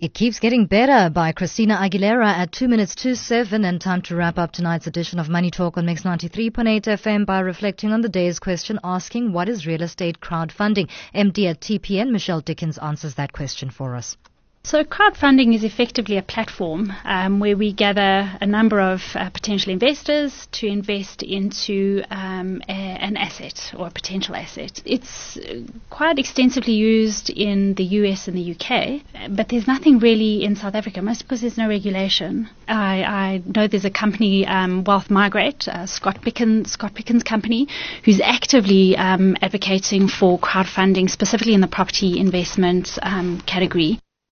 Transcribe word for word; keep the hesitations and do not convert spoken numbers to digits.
It Keeps Getting Better by Christina Aguilera at two minutes to seven, and time to wrap up tonight's edition of Money Talk on Mix ninety-three point eight F M by reflecting on the day's question asking, what is real estate crowdfunding? M D at T P N, Michelle Dickens, answers that question for us. So crowdfunding is effectively a platform um, where we gather a number of uh, potential investors to invest into um, a, an asset or a potential asset. It's quite extensively used in the U S and the U K, but there's nothing really in South Africa, mostly because there's no regulation. I, I know there's a company, um, Wealth Migrate, uh, Scott Pickens, Scott Pickens' company, who's actively um, advocating for crowdfunding, specifically in the property investment um, category.